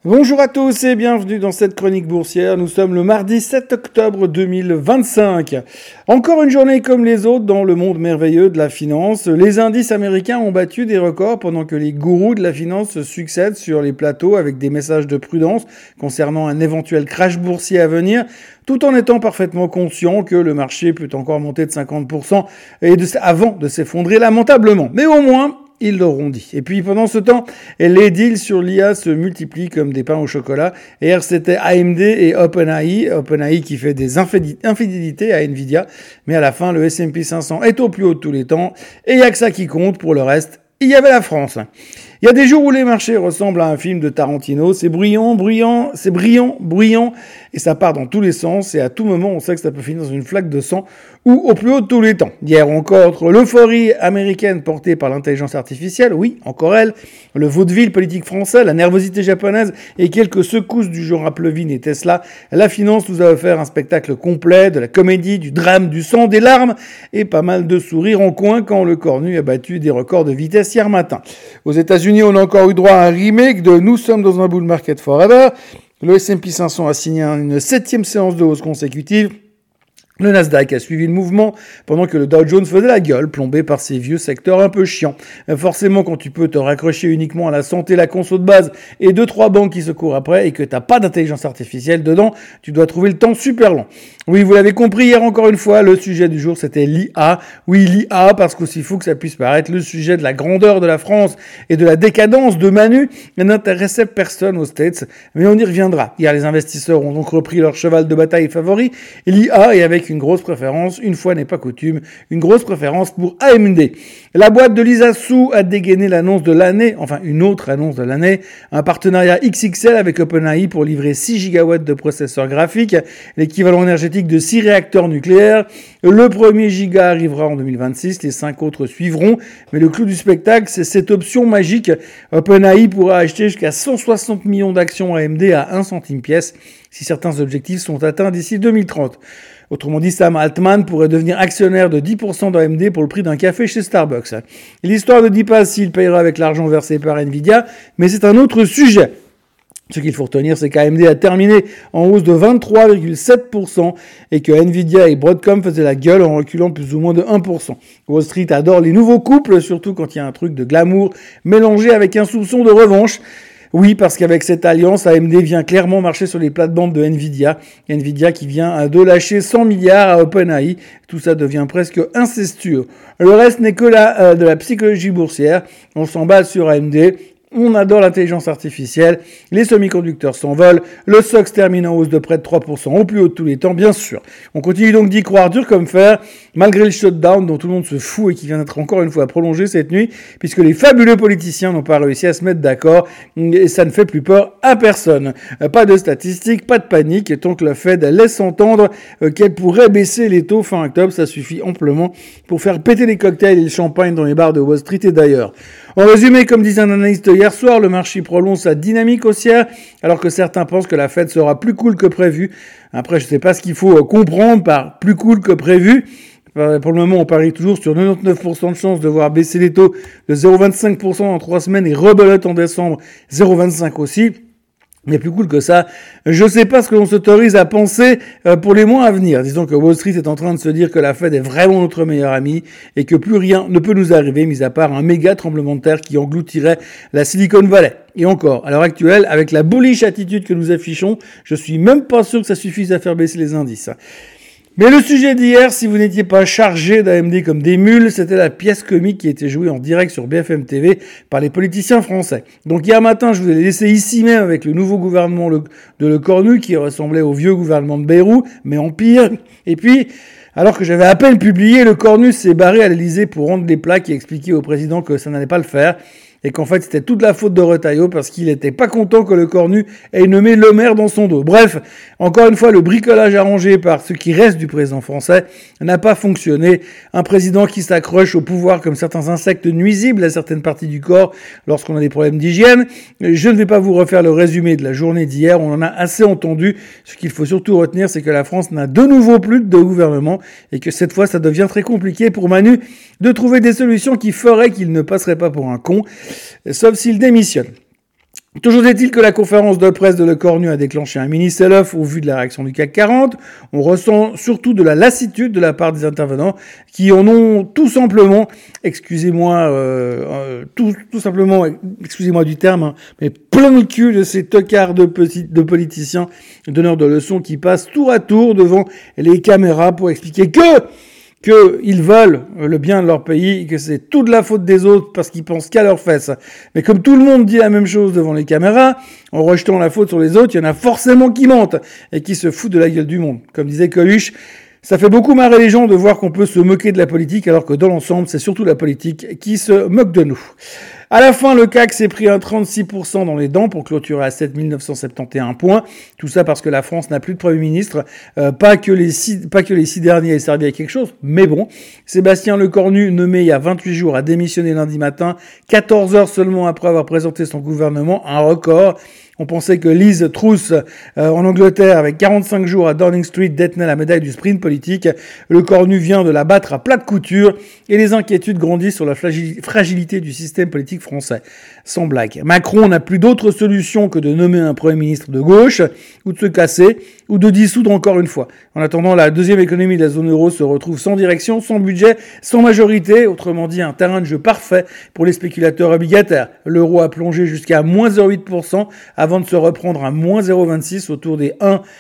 Bonjour à tous et bienvenue dans cette chronique boursière. Nous sommes le mardi 7 octobre 2025. Encore une journée comme les autres dans le monde merveilleux de la finance. Les indices américains ont battu des records pendant que les gourous de la finance se succèdent sur les plateaux avec des messages de prudence concernant un éventuel crash boursier à venir, tout en étant parfaitement conscient que le marché peut encore monter de 50% avant de s'effondrer lamentablement. Mais au moins, ils l'auront dit. Et puis pendant ce temps, les deals sur l'IA se multiplient comme des pains au chocolat. Hier, c'était AMD et OpenAI qui fait des infidélités à Nvidia. Mais à la fin, le S&P 500 est au plus haut de tous les temps. Et il n'y a que ça qui compte. Pour le reste, il y avait la France. Il y a des jours où les marchés ressemblent à un film de Tarantino. C'est bruyant, et ça part dans tous les sens. Et à tout moment, on sait que ça peut finir dans une flaque de sang ou au plus haut de tous les temps. Hier encore, entre l'euphorie américaine portée par l'intelligence artificielle, oui, encore elle, le vaudeville politique français, la nervosité japonaise et quelques secousses du genre Applevin et Tesla, la finance nous a offert un spectacle complet, de la comédie, du drame, du sang, des larmes et pas mal de sourires en coin quand le cornu a battu des records de vitesse hier matin. Aux États-Unis, on a encore eu droit à un remake de Nous sommes dans un bull market forever. Le S&P 500 a signé une 7e séance de hausse consécutive. Le Nasdaq a suivi le mouvement pendant que le Dow Jones faisait la gueule, plombé par ces vieux secteurs un peu chiants. Forcément, quand tu peux te raccrocher uniquement à la santé, la conso de base et 2-3 banques qui se courent après et que t'as pas d'intelligence artificielle dedans, tu dois trouver le temps super long. Oui, vous l'avez compris hier encore une fois, le sujet du jour c'était l'IA. Oui, l'IA, parce qu'aussi fou que ça puisse paraître, le sujet de la grandeur de la France et de la décadence de Manu n'intéressait personne aux States, mais on y reviendra. Hier, les investisseurs ont donc repris leur cheval de bataille favori, l'IA, et avec une grosse préférence, une fois n'est pas coutume, une grosse préférence pour AMD. La boîte de Lisa Su a dégainé l'annonce de l'année, enfin une autre annonce de l'année, un partenariat XXL avec OpenAI pour livrer 6 gigawatts de processeurs graphiques, l'équivalent énergétique de 6 réacteurs nucléaires. Le premier giga arrivera en 2026, les 5 autres suivront, mais le clou du spectacle, c'est cette option magique. OpenAI pourra acheter jusqu'à 160 millions d'actions AMD à 1 centime pièce si certains objectifs sont atteints d'ici 2030. Autrement dit, Sam Altman pourrait devenir actionnaire de 10% d'AMD pour le prix d'un café chez Starbucks. L'histoire ne dit pas s'il payera avec l'argent versé par Nvidia, mais c'est un autre sujet. Ce qu'il faut retenir, c'est qu'AMD a terminé en hausse de 23,7% et que Nvidia et Broadcom faisaient la gueule en reculant plus ou moins de 1%. Wall Street adore les nouveaux couples, surtout quand il y a un truc de glamour mélangé avec un soupçon de revanche. Oui, parce qu'avec cette alliance, AMD vient clairement marcher sur les plates-bandes de Nvidia. Nvidia qui vient de lâcher 100 milliards à OpenAI. Tout ça devient presque incestueux. Le reste n'est que de la psychologie boursière. On s'emballe sur AMD. On adore l'intelligence artificielle, les semi-conducteurs s'envolent, le SOX termine en hausse de près de 3% au plus haut de tous les temps, bien sûr. On continue donc d'y croire dur comme fer, malgré le shutdown dont tout le monde se fout et qui vient d'être encore une fois prolongé cette nuit, puisque les fabuleux politiciens n'ont pas réussi à se mettre d'accord, et ça ne fait plus peur à personne. Pas de statistiques, pas de panique, tant que la Fed laisse entendre qu'elle pourrait baisser les taux fin octobre, ça suffit amplement pour faire péter les cocktails et le champagne dans les bars de Wall Street et d'ailleurs. En résumé, comme disait un analyste hier soir, le marché prolonge sa dynamique haussière, alors que certains pensent que la Fed sera plus cool que prévu. Après, je ne sais pas ce qu'il faut comprendre par plus cool que prévu. Pour le moment, on parie toujours sur 99% de chances de voir baisser les taux de 0,25% dans 3 semaines et rebelote en décembre 0,25 aussi. Mais plus cool que ça, je sais pas ce que l'on s'autorise à penser pour les mois à venir. Disons que Wall Street est en train de se dire que la Fed est vraiment notre meilleur ami et que plus rien ne peut nous arriver, mis à part un méga tremblement de terre qui engloutirait la Silicon Valley. Et encore, à l'heure actuelle, avec la bullish attitude que nous affichons, je suis même pas sûr que ça suffise à faire baisser les indices. Mais le sujet d'hier, si vous n'étiez pas chargé d'AMD comme des mules, c'était la pièce comique qui était jouée en direct sur BFM TV par les politiciens français. Donc hier matin, je vous ai laissé ici même avec le nouveau gouvernement de Le Cornu qui ressemblait au vieux gouvernement de Bayrou, mais en pire. Et puis, alors que j'avais à peine publié, Le Cornu s'est barré à l'Elysée pour rendre les plaques et expliquer au président que ça n'allait pas le faire. Et qu'en fait c'était toute la faute de Retailleau parce qu'il était pas content que Le Cornu ait nommé Le Maire dans son dos. Bref, encore une fois, le bricolage arrangé par ce qui reste du président français n'a pas fonctionné. Un président qui s'accroche au pouvoir comme certains insectes nuisibles à certaines parties du corps lorsqu'on a des problèmes d'hygiène. Je ne vais pas vous refaire le résumé de la journée d'hier, on en a assez entendu. Ce qu'il faut surtout retenir, c'est que la France n'a de nouveau plus de gouvernement et que cette fois ça devient très compliqué pour Manu de trouver des solutions qui feraient qu'il ne passerait pas pour un con. Sauf s'il démissionne. Toujours est-il que la conférence de presse de Le Cornu a déclenché un mini sell-off au vu de la réaction du CAC 40. On ressent surtout de la lassitude de la part des intervenants qui en ont tout simplement, excusez-moi du terme, hein, mais plein le cul de ces tocards de politiciens, donneurs de leçons qui passent tour à tour devant les caméras pour expliquer qu'ils veulent le bien de leur pays, que c'est toute la faute des autres parce qu'ils pensent qu'à leurs fesses. Mais comme tout le monde dit la même chose devant les caméras, en rejetant la faute sur les autres, il y en a forcément qui mentent et qui se foutent de la gueule du monde. Comme disait Coluche, ça fait beaucoup marrer les gens de voir qu'on peut se moquer de la politique alors que dans l'ensemble, c'est surtout la politique qui se moque de nous. À la fin, le CAC s'est pris un 36% dans les dents pour clôturer à 7 971 points. Tout ça parce que la France n'a plus de Premier ministre. Pas que les six derniers aient servi à quelque chose, mais bon. Sébastien Lecornu, nommé il y a 28 jours, a démissionné lundi matin, 14 heures seulement après avoir présenté son gouvernement, un record. On pensait que Liz Truss, en Angleterre, avec 45 jours à Downing Street, détenait la médaille du sprint politique. Lecornu vient de la battre à plat de couture et les inquiétudes grandissent sur la fragilité du système politique français. Sans blague. Macron n'a plus d'autre solution que de nommer un Premier ministre de gauche, ou de se casser, ou de dissoudre encore une fois. En attendant, la deuxième économie de la zone euro se retrouve sans direction, sans budget, sans majorité, autrement dit un terrain de jeu parfait pour les spéculateurs obligataires. L'euro a plongé jusqu'à moins 0,8% avant de se reprendre à moins 0,26 autour des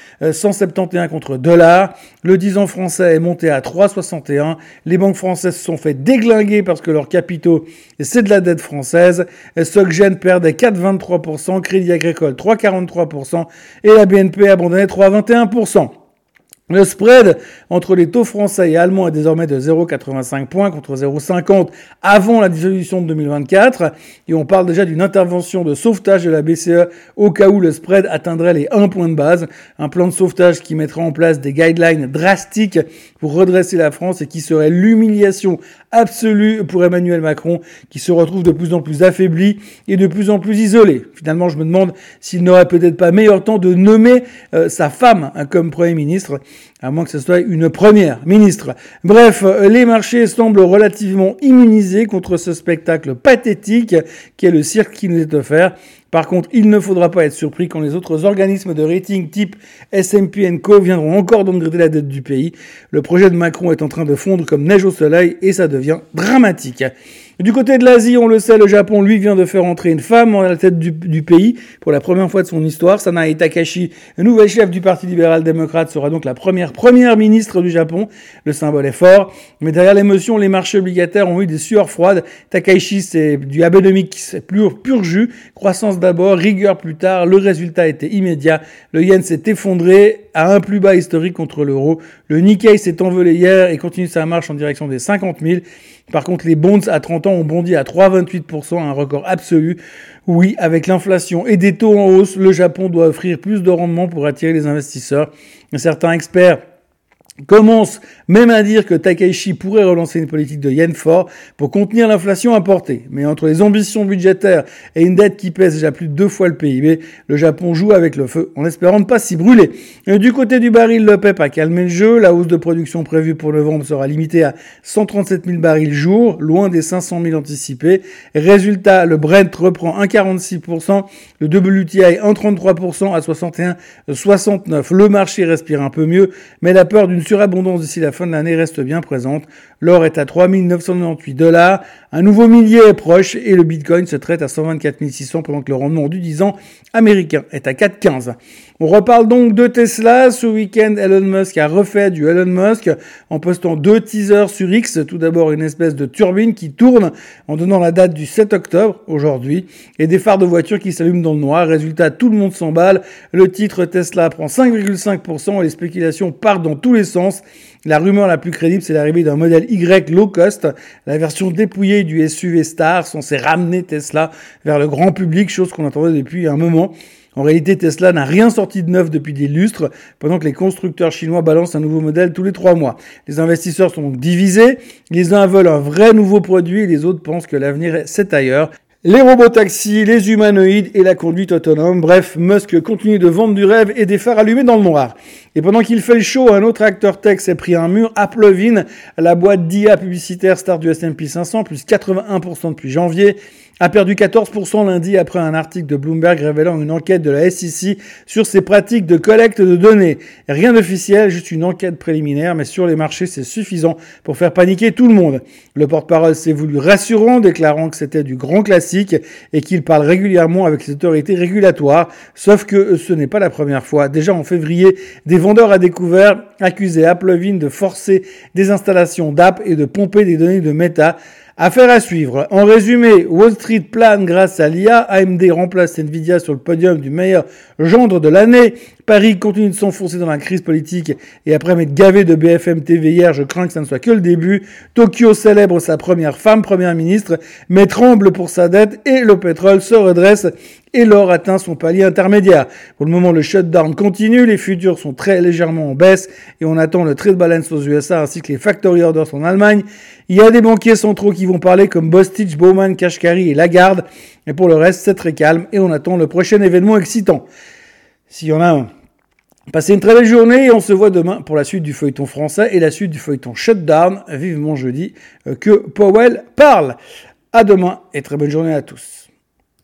1,171 contre $. Le 10 ans français est monté à 3,61. Les banques françaises se sont fait déglinguer parce que leurs capitaux, c'est de la dette française. Soggen perdait 4,23%, Crédit Agricole 3,43% et la BNP abandonnait 3,21%. Le spread entre les taux français et allemands est désormais de 0,85 points contre 0,50 avant la dissolution de 2024. Et on parle déjà d'une intervention de sauvetage de la BCE au cas où le spread atteindrait les 1 point de base. Un plan de sauvetage qui mettra en place des guidelines drastiques pour redresser la France et qui serait l'humiliation absolue pour Emmanuel Macron qui se retrouve de plus en plus affaibli et de plus en plus isolé. Finalement, je me demande s'il n'aurait peut-être pas meilleur temps de nommer sa femme comme Premier ministre, à moins que ce soit une première ministre. Bref, les marchés semblent relativement immunisés contre ce spectacle pathétique qu'est le cirque qui nous est offert. Par contre, il ne faudra pas être surpris quand les autres organismes de rating type S&P & Co viendront encore downgrader la dette du pays. Le projet de Macron est en train de fondre comme neige au soleil et ça devient dramatique. Du côté de l'Asie, on le sait, le Japon, lui, vient de faire entrer une femme à la tête du pays pour la première fois de son histoire. Sanae Takahashi, nouvelle chef du Parti libéral-démocrate, sera donc la première ministre du Japon. Le symbole est fort, mais derrière l'émotion, les marchés obligataires ont eu des sueurs froides. Takahashi, c'est du Abenomics, c'est pur jus. Croissance d'abord, rigueur plus tard. Le résultat était immédiat. Le yen s'est effondré à un plus bas historique contre l'euro. Le Nikkei s'est envolé hier et continue sa marche en direction des 50 000. Par contre, les bonds à 30 ans ont bondi à 3,28%, un record absolu. Oui, avec l'inflation et des taux en hausse, le Japon doit offrir plus de rendement pour attirer les investisseurs. Certains experts commence même à dire que Takaichi pourrait relancer une politique de yen fort pour contenir l'inflation importée. Mais entre les ambitions budgétaires et une dette qui pèse déjà plus de 2 fois le PIB, le Japon joue avec le feu en espérant ne pas s'y brûler. Et du côté du baril, l'OPEP a calmé le jeu. La hausse de production prévue pour novembre sera limitée à 137 000 barils jour, loin des 500 000 anticipés. Résultat, le Brent reprend 1,46%, le WTI 1,33% à 61,69. Le marché respire un peu mieux, mais la peur d'une surabondance d'ici la fin de l'année reste bien présente. L'or est à 3 998 $. Un nouveau millier est proche et le Bitcoin se traite à 124 600 pendant que le rendement du 10 ans américain est à 4,15. On reparle donc de Tesla. Ce week-end, Elon Musk a refait du Elon Musk en postant 2 teasers sur X. Tout d'abord, une espèce de turbine qui tourne en donnant la date du 7 octobre, aujourd'hui, et des phares de voiture qui s'allument dans le noir. Résultat, tout le monde s'emballe. Le titre Tesla prend 5,5% et les spéculations partent dans tous les sens. La rumeur la plus crédible, c'est l'arrivée d'un modèle Y low cost, la version dépouillée du SUV Star, censé ramener Tesla vers le grand public, chose qu'on attendait depuis un moment. En réalité, Tesla n'a rien sorti de neuf depuis des lustres, pendant que les constructeurs chinois balancent un nouveau modèle tous les 3 mois. Les investisseurs sont donc divisés. Les uns veulent un vrai nouveau produit et les autres pensent que l'avenir c'est ailleurs. Les robotaxis, les humanoïdes et la conduite autonome. Bref, Musk continue de vendre du rêve et des phares allumés dans le noir. Et pendant qu'il fait le show, un autre acteur tech s'est pris un mur. AppLovin, la boîte d'IA publicitaire star du S&P 500, plus 81% depuis janvier, a perdu 14% lundi après un article de Bloomberg révélant une enquête de la SEC sur ses pratiques de collecte de données. Rien d'officiel, juste une enquête préliminaire, mais sur les marchés, c'est suffisant pour faire paniquer tout le monde. Le porte-parole s'est voulu rassurant, déclarant que c'était du grand classique et qu'il parle régulièrement avec les autorités régulatoires, sauf que ce n'est pas la première fois. Déjà en février, des vendeurs à découvert accusaient AppLovin de forcer des installations d'app et de pomper des données de Meta. Affaire à suivre. En résumé, Wall Street plane grâce à l'IA, AMD remplace Nvidia sur le podium du meilleur gendre de l'année, Paris continue de s'enfoncer dans la crise politique et après m'être gavé de BFM TV hier, je crains que ça ne soit que le début. Tokyo célèbre sa première femme première ministre, mais tremble pour sa dette et le pétrole se redresse et l'or atteint son palier intermédiaire. Pour le moment, le shutdown continue, les futurs sont très légèrement en baisse et on attend le trade balance aux USA ainsi que les factory orders en Allemagne. Il y a des banquiers centraux qui vont parler comme Bostich, Bowman, Kashkari et Lagarde. Et pour le reste, c'est très calme et on attend le prochain événement excitant. S'il y en a un. Passez une très belle journée et on se voit demain pour la suite du feuilleton français et la suite du feuilleton shutdown. Vivement jeudi que Powell parle. À demain et très bonne journée à tous.